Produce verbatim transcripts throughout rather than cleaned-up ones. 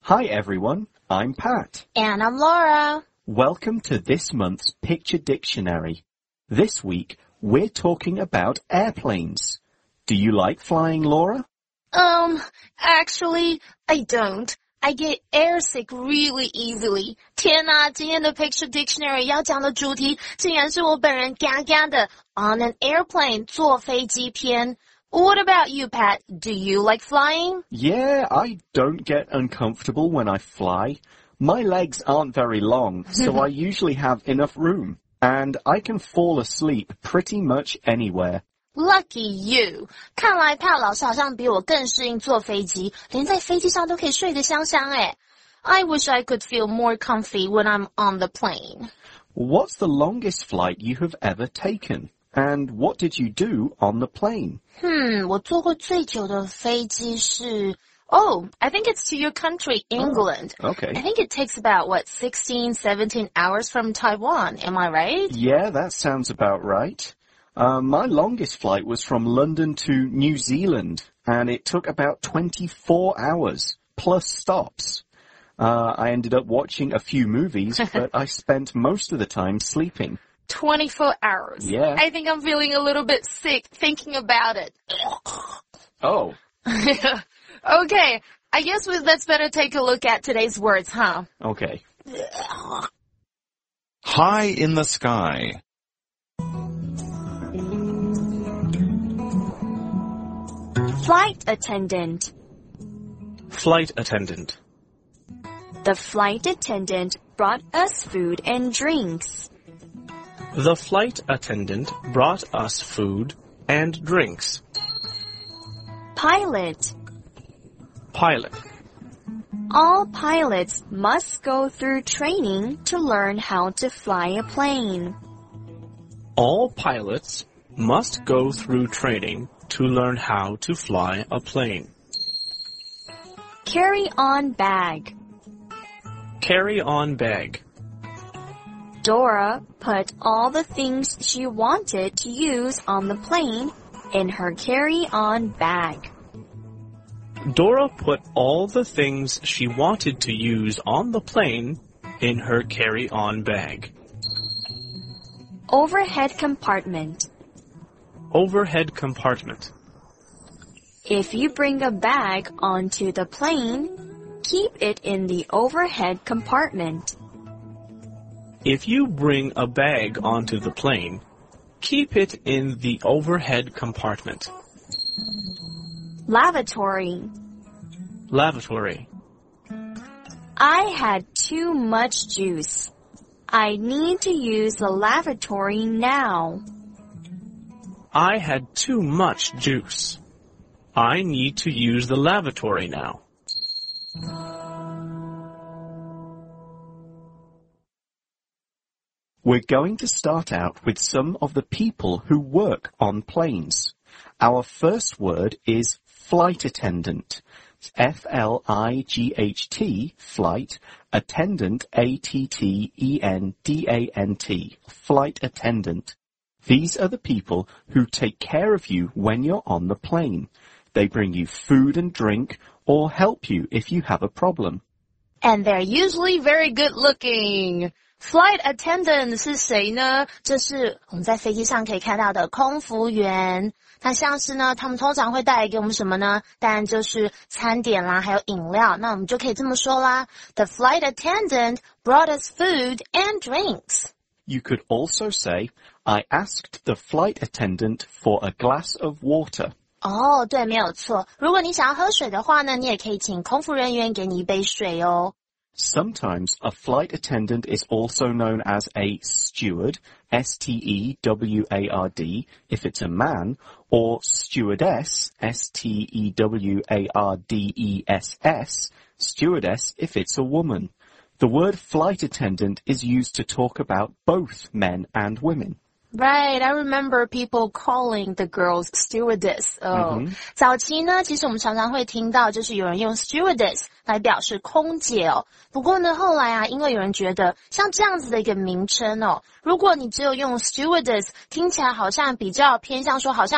Hi everyone, I'm Pat. And I'm Laura. Welcome to this month's Picture Dictionary. This week, we're talking about airplanes. Do you like flying, Laura? Um, actually, I don't. I get airsick really easily. 天哪，今天的 Picture Dictionary 要讲的主题竟然是我本人嘎嘎的 on an airplane 坐飞机篇。What about you, Pat? Do you like flying? Yeah, I don't get uncomfortable when I fly. My legs aren't very long, so I usually have enough room. And I can fall asleep pretty much anywhere. Lucky you. 看来 Pat 老师好像比我更适应坐飞机，连在飞机上都可以睡得香香诶。I wish I could feel more comfy when I'm on the plane. What's the longest flight you have ever taken? And what did you do on the plane? Hmm, 我坐过最久的飞机是 Oh, I think it's to your country, England. Oh, okay. I think it takes about, what, sixteen, seventeen hours from Taiwan. Am I right? Yeah, that sounds about right. Uh, my longest flight was from London to New Zealand, and it took about twenty-four hours, plus stops. Uh, I ended up watching a few movies, but I spent most of the time sleeping. twenty-four hours. Yeah. I think I'm feeling a little bit sick thinking about it. Oh. Okay, I guess we, let's better take a look at today's words, huh? Okay. High in the sky. Flight attendant. Flight attendant. The flight attendant brought us food and drinks. The flight attendant brought us food and drinks. Pilot. Pilot. All pilots must go through training to learn how to fly a plane. All pilots must go through training to learn how to fly a plane. Carry-on bag. Carry-on bag. Dora put all the things she wanted to use on the plane in her carry-on bag. Dora put all the things she wanted to use on the plane in her carry-on bag. Overhead compartment. Overhead compartment. If you bring a bag onto the plane, keep it in the overhead compartment. If you bring a bag onto the plane, keep it in the overhead compartment. Lavatory. Lavatory. I had too much juice. I need to use the lavatory now. I had too much juice. I need to use the lavatory now. We're going to start out with some of the people who work on planes. Our first word is flight attendant. F L I G H T, flight, attendant, A T T E N D A N T, flight attendant. These are the people who take care of you when you're on the plane. They bring you food and drink or help you if you have a problem. And they're usually very good looking. Flight attendant 是谁呢？这是我们在飞机上可以看到的空服员。那像是呢，他们通常会带来给我们什么呢？当然就是餐点啦，还有饮料。那我们就可以这么说啦 ：The flight attendant brought us food and drinks. You could also say, I asked the flight attendant for a glass of water. 哦，对，没有错。如果你想要喝水的话呢，你也可以请空服人员给你一杯水哦。 Sometimes a flight attendant is also known as a steward, S T E W A R D, if it's a man, or stewardess, S T E W A R D E S S, stewardess if it's a woman. The word flight attendant is used to talk about both men and women. Right, I remember people calling the girls stewardess. Oh, Mm-hmm. 早期呢，其实我们常常会听到，就是有人用 stewardess 来表示空姐哦。不过呢，后来啊，因为有人觉得像这样子的一个名称哦，如果你只有用 stewardess，听起来好像比较偏向说，好像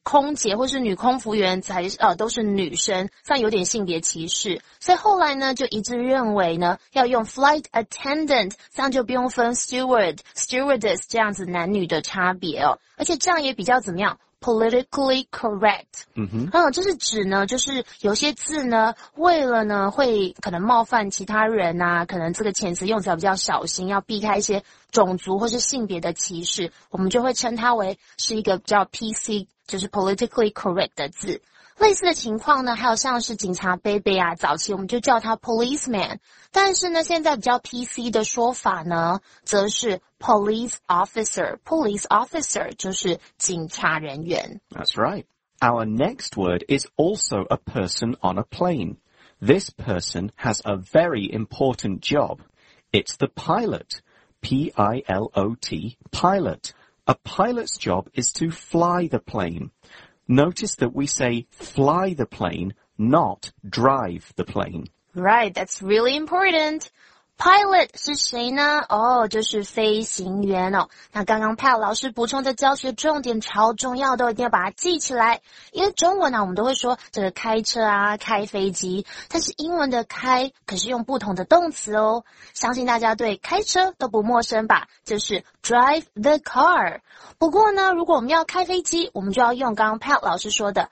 空姐或是女空服员才呃都是女生，这样有点性别歧视。所以后来呢，就一致认为呢，要用 flight attendant， 这样就不用分 steward、stewardess 这样子男女的差别哦，而且这样也比较怎么样？Politically correct， 嗯哼， 嗯，这是指呢，就是有些字呢，为了呢会可能冒犯其他人啊，可能这个遣词用词要比较小心，要避开一些种族或是性别的歧视，我们就会称它为是一个比较 P C， 就是 politically correct 的字。类似的情况呢，还有像是警察贝贝啊，早期我们就叫他 policeman， 但是呢，现在比较 P C 的说法呢，则是 police officer。police officer 就是警察人员。 That's right. Our next word is also a person on a plane. This person has a very important job. It's the pilot. P I L O T, pilot. A pilot's job is to fly the plane.Notice that we say fly the plane, not drive the plane. Right, that's really important. Pilot 是谁呢？哦，就是飞行员哦。那刚刚 Pat 老师补充的教学重点超重要的，一定要把它记起来。因为中文呢、啊，我们都会说这个开车啊、开飞机，但是英文的开可是用不同的动词哦。相信大家对开车都不陌生吧？就是 drive the car。不过呢，如果我们要开飞机，我们就要用刚刚 Pat 老师说的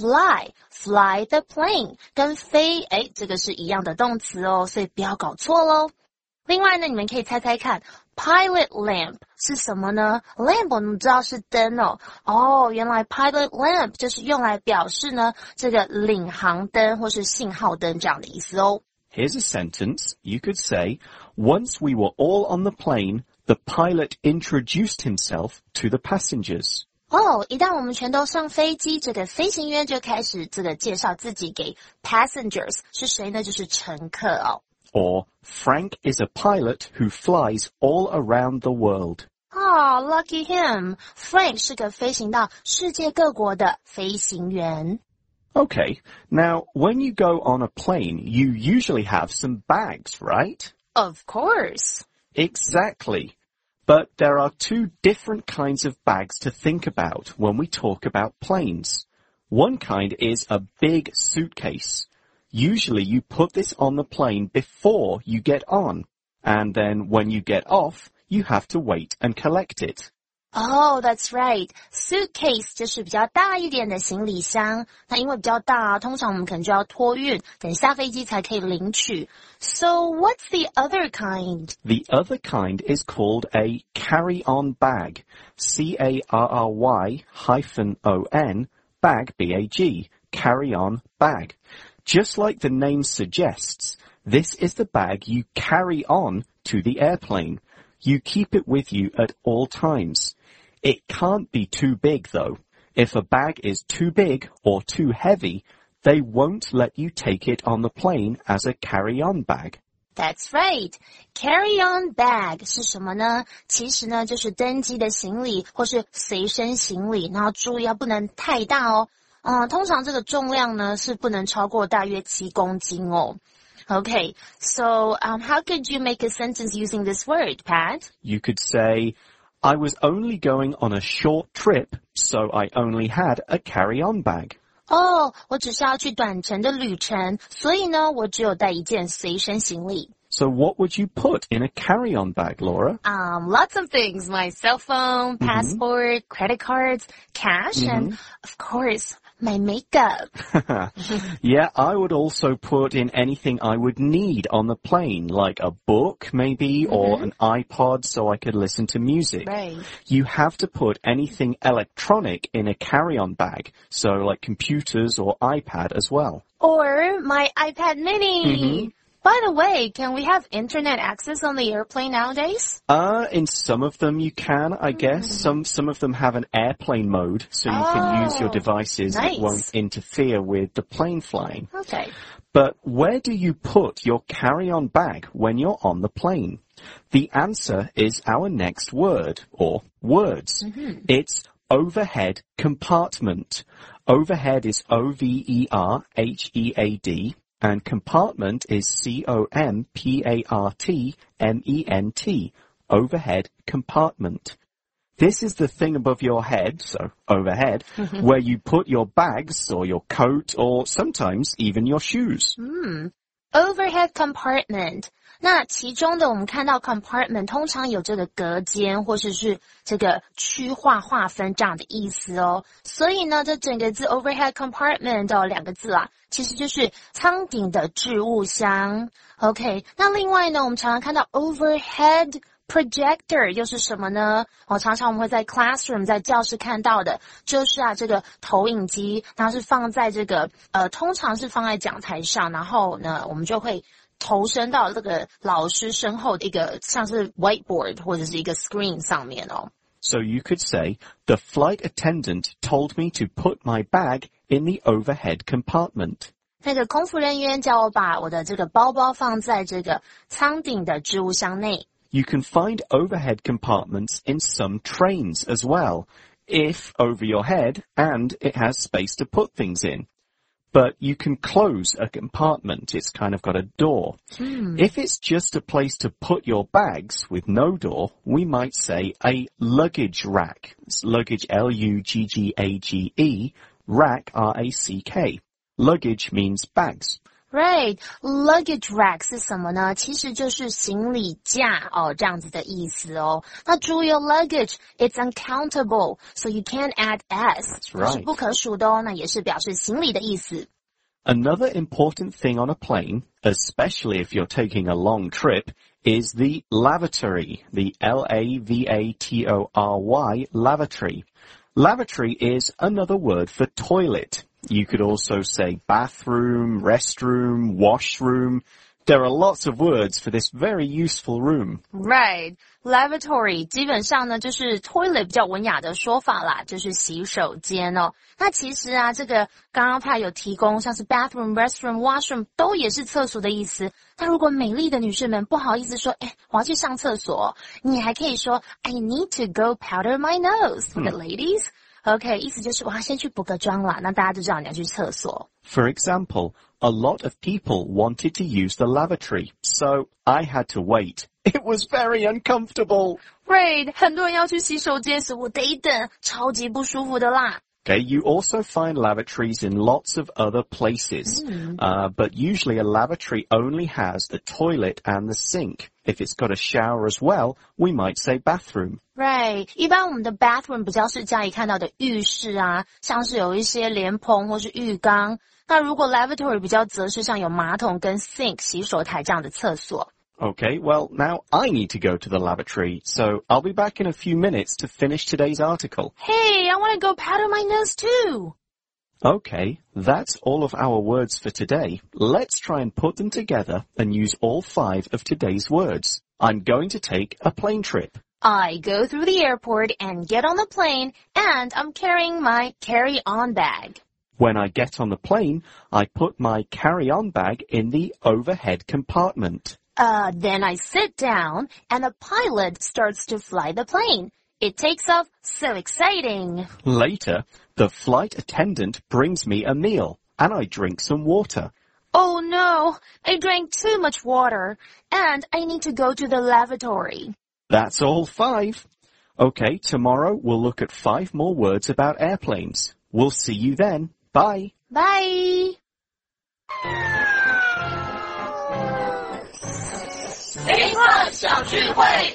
fly。Fly the plane 跟飞，诶，这个是一样的动词哦，所以不要搞错咯。另外呢，你们可以猜猜看 pilot lamp 是什么呢？ lamp 我们知道是灯哦。哦，原来 pilot lamp 就是用来表示呢这个领航灯或是信号灯这样的意思哦。 Here's a sentence. You could say, once we were all on the plane, the pilot introduced himself to the passengers. 哦，一旦我们全都上飞机，这个飞行员就开始这个介绍自己给 passengers 是谁呢？就是乘客哦。 Or, Frank is a pilot who flies all around the world. Oh, lucky him. Frank 是个飞行到世界各国的飞行员。 Okay, now when you go on a plane, you usually have some bags, right? Of course. Exactly.But there are two different kinds of bags to think about when we talk about planes. One kind is a big suitcase. Usually you put this on the plane before you get on, and then when you get off, you have to wait and collect it. Oh, that's right. Suitcase 就是比较大一点的行李箱。那因为比较大啊，通常我们可能就要托运，等下飛機才可以領取。So what's the other kind? The other kind is called a carry-on bag. C A R R Y hyphen O N, bag, B A G, carry-on bag. Just like the name suggests, this is the bag you carry on to the airplane. You keep it with you at all times.It can't be too big, though. If a bag is too big or too heavy, they won't let you take it on the plane as a carry-on bag. That's right. Carry-on bag 是什么呢？其实呢，就是登机的行李或是随身行李，然后注意要不能太大哦。嗯，通常这个重量呢是不能超过大约七公斤哦。Okay, so um, how could you make a sentence using this word, Pat? You could say,I was only going on a short trip, so I only had a carry-on bag. 哦，我只是要去短程的旅程，所以呢，我只有带一件随身行李。 So what would you put in a carry-on bag, Laura? Um, lots of things. My cell phone, passport, mm-hmm. credit cards, cash, mm-hmm. and of course, my makeup. Yeah, I would also put in anything I would need on the plane, like a book maybe, mm-hmm. or an iPod so I could listen to music. Right. You have to put anything electronic in a carry-on bag, so like computers or iPad as well. Or my iPad mini. Mm-hmm.By the way, can we have internet access on the airplane nowadays? Uh, in some of them you can, I guess. Mm. Some some of them have an airplane mode, so you oh, can use your devices nice. That won't interfere with the plane flying. Okay. But where do you put your carry-on bag when you're on the plane? The answer is our next word, or words. Mm-hmm. It's overhead compartment. Overhead is O V E R H E A D.And compartment is C O M P A R T M E N T, overhead compartment. This is the thing above your head, so overhead, where you put your bags or your coat or sometimes even your shoes. 嗯 ，overhead compartment。那其中的我们看到 compartment 通常有这个隔间或者是这个区划划分这样的意思哦。所以呢，这整个字 overhead compartment 哦，两个字啦，其实就是舱顶的置物箱。OK， 那另外呢，我们常常看到 overhead projector 又是什么呢？哦，常常我们会在 classroom 在教室看到的，就是啊这个投影机，它是放在这个呃，通常是放在讲台上，然后呢，我们就会投身到这个老师身后的一个像是 whiteboard 或者是一个 screen 上面哦。 So you could say, the flight attendant told me to put my bag in the overhead compartment. 那个空服人员叫我把我的这个包包放在这个舱顶的置物箱内。 You can find overhead compartments in some trains as well, if over your head and it has space to put things in. But you can close a compartment. It's kind of got a door. Hmm. If it's just a place to put your bags with no door, we might say a luggage rack. It's luggage, L U G G A G E, rack, R A C K. Luggage means bags. Right, luggage rack 是什么呢？其实就是行李架哦，这样子的意思哦。那注意哦 luggage, it's uncountable, so you can't add s. That's right. 是不可数的哦，那也是表示行李的意思。 Another important thing on a plane, especially if you're taking a long trip, is the lavatory, the L A V A T O R Y, lavatory. Lavatory is another word for toilet. You could also say bathroom, restroom, washroom. There are lots of words for this very useful room. Right, lavatory 基本上呢就是 toilet 比较文雅的说法啦，就是洗手间哦。那其实啊，这个刚刚他有提供像是 bathroom, restroom, washroom 都也是厕所的意思。那如果美丽的女士们不好意思说，哎，我要去上厕所，你还可以说 I need to go powder my nose for the ladies.OK, 意思就是我要先去补个妆啦，那大家就知道你要去厕所。 For example, a lot of people wanted to use the lavatory, so I had to wait. It was very uncomfortable. Right, 很多人要去洗手间，所以我得等，超级不舒服的啦。 Okay, you also find lavatories in lots of other places, mm. uh, but usually a lavatory only has the toilet and the sink. If it's got a shower as well, we might say bathroom. Right, 一般我们的 bathroom 比较是家里看到的浴室啊，像是有一些莲蓬或是浴缸。那如果 lavatory 比较则是像有马桶跟 sink 洗手台这样的厕所。 Okay, well, now I need to go to the lavatory, so I'll be back in a few minutes to finish today's article. Hey, I want to go powder my nose too. Okay, that's all of our words for today. Let's try and put them together and use all five of today's words. I'm going to take a plane trip. I go through the airport and get on the plane, and I'm carrying my carry-on bag. When I get on the plane, I put my carry-on bag in the overhead compartment. Uh, then I sit down, and the pilot starts to fly the plane. It takes off, so exciting. Later, the flight attendant brings me a meal, and I drink some water. Oh no, I drank too much water, and I need to go to the lavatory. That's all five. Okay, tomorrow we'll look at five more words about airplanes. We'll see you then. Bye. Bye. A Plus 小聚会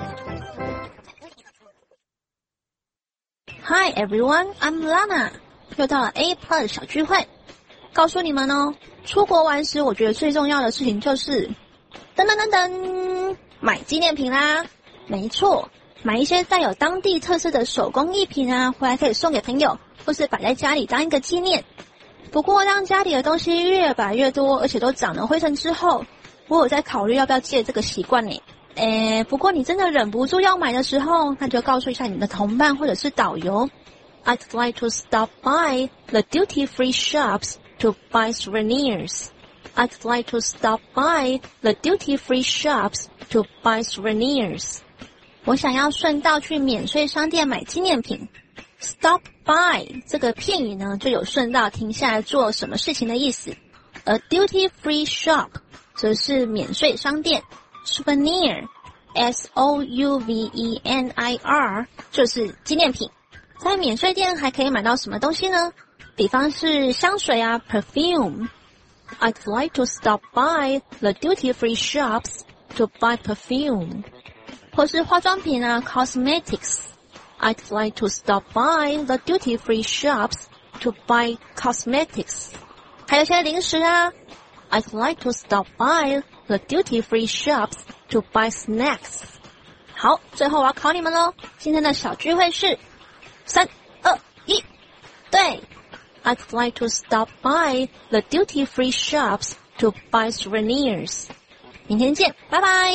Hi everyone, I'm Lana. 又到了 A Plus 小聚会。告诉你们哦，出国玩时我觉得最重要的事情就是噔噔噔噔，买纪念品啦。没错，买一些带有当地特色的手工艺品啊，回来可以送给朋友，或是摆在家里当一个纪念。不过当家里的东西越摆越多，而且都长了灰尘之后，我有在考虑要不要戒这个习惯呢。诶，不过你真的忍不住要买的时候，那就告诉一下你的同伴或者是导游。I'd like to stop by the duty-free shops to buy souvenirs. I'd like to stop by the duty-free shops to buy souvenirs. 我想要顺道去免税商店买纪念品。Stop by 这个片语呢，就有顺道停下来做什么事情的意思。A duty-free shop 则是免税商店。Souvenir S O U V E N I R 就是纪念品。在免税店还可以买到什么东西呢？比方是香水啊 perfume。I'd like to stop by the duty-free shops to buy perfume. 或是化妆品啊 cosmetics。I'd like to stop by the duty-free shops to buy cosmetics. 还有些零食啊 I'd like to stop by the duty-free shops to buy snacks. 好，最后我要考你们咯。今天的小聚会是三二一，对 I'd like to stop by the duty-free shops to buy souvenirs. 明天见，拜拜。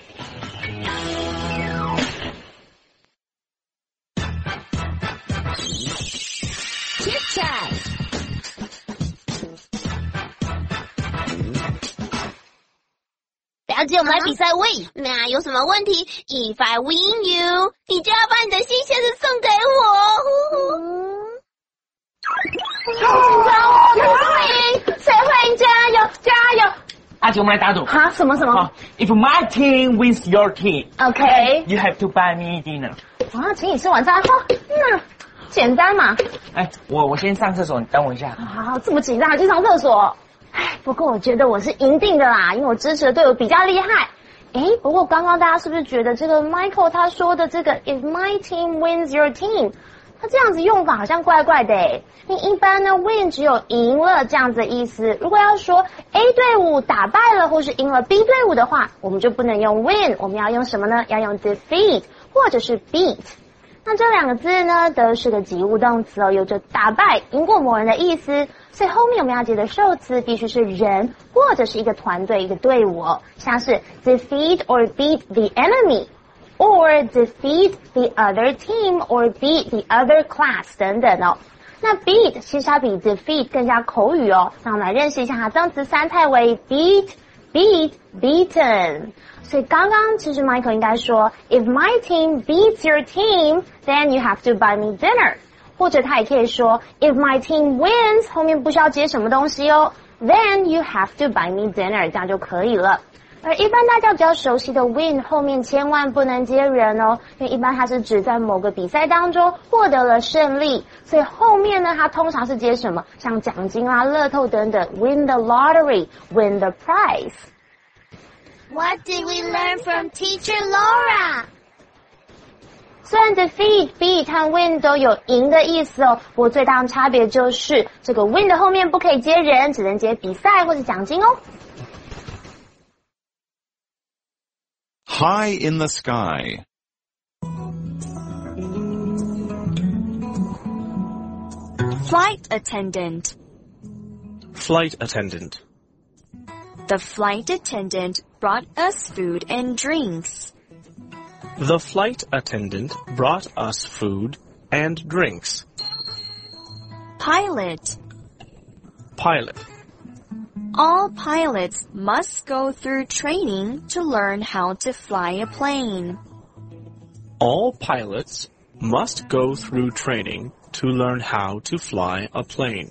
表姐，我们来比赛 win， 那有什么问题 ？If I win you， 你就要把你的新鞋子送给我。紧张哦，谁会赢？谁会赢？加油，加油！ 阿姐，我们来打赌。 哈，什么什么、 哦、？If my team wins your team，OK， you have to buy me dinner。 啊，请你吃晚餐。哦，那简单嘛。 哎，我我先上厕所，你等我一下。 好，这么紧张还去上厕所？唉，不过我觉得我是赢定的啦，因为我支持的队伍比较厉害。诶，不过刚刚大家是不是觉得这个 Michael 他说的这个 If my team wins your team， 他这样子用法好像怪怪的诶。因为一般呢 win 只有赢了这样子的意思，如果要说 A 队伍打败了或是赢了 B 队伍的话，我们就不能用 win， 我们要用什么呢？要用 defeat 或者是 beat。那这两个字呢，都是个及物动词哦，有着打败、赢过某人的意思，所以后面我们要接的受词必须是人或者是一个团队、一个队伍哦，像是 defeat or beat the enemy， or defeat the other team or beat the other class 等等哦。那 beat 其实它比 defeat 更加口语哦，那我们来认识一下它动词三态为 beat、beat、beaten。所以刚刚其实 Michael 应该说 If my team beats your team, then you have to buy me dinner. 或者他也可以说 If my team wins, 后面不需要接什么东西哦 Then you have to buy me dinner. 这样就可以了。而一般大家比较熟悉的 win 后面千万不能接人哦，因为一般它是指在某个比赛当中获得了胜利，所以后面呢它通常是接什么？像奖金啊、乐透等等 Win the lottery, win the prize.What did we learn from Teacher Laura? 虽然 defeat, beat 和 win 都有赢的意思哦，不过最大的差别就是这个 win 的后面不可以接人，只能接比赛或者奖金哦。 High in the sky. Flight attendant. Flight attendant. The flight attendant brought us food and drinks. The flight attendant brought us food and drinks. Pilot. Pilot. All pilots must go through training to learn how to fly a plane. All pilots must go through training to learn how to fly a plane.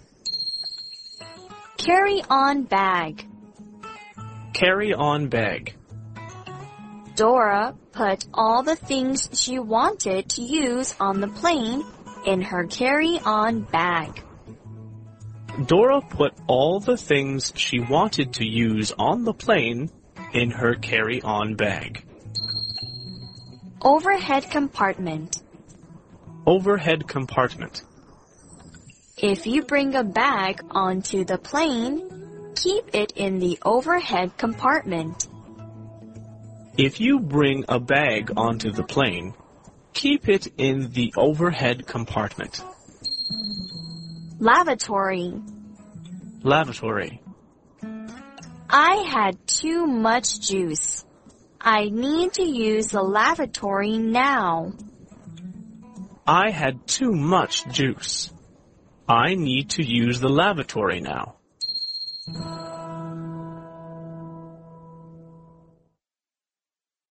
Carry-on bag. Carry-on bag. Dora put all the things she wanted to use on the plane in her carry-on bag. Dora put all the things she wanted to use on the plane in her carry-on bag. Overhead compartment. Overhead compartment. If you bring a bag onto the plane, keep it in the overhead compartment. If you bring a bag onto the plane, keep it in the overhead compartment. Lavatory. Lavatory. I had too much juice. I need to use the lavatory now. I had too much juice. I need to use the lavatory now.